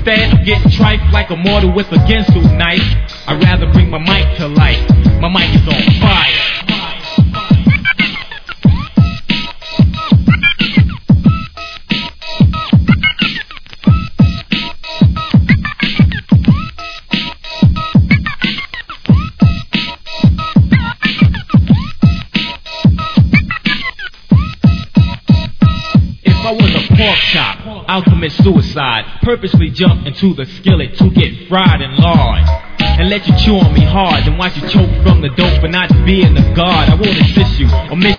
Instead of getting trifed like a mortal with a Ginsu knife, I'd rather bring my mic to life. My mic is on fire. If I was a pork chop, I'll commit suicide. Purposely jump into the skillet to get fried and lard, and let you chew on me hard, then watch you choke from the dope for not being the guard. I won't assist you or miss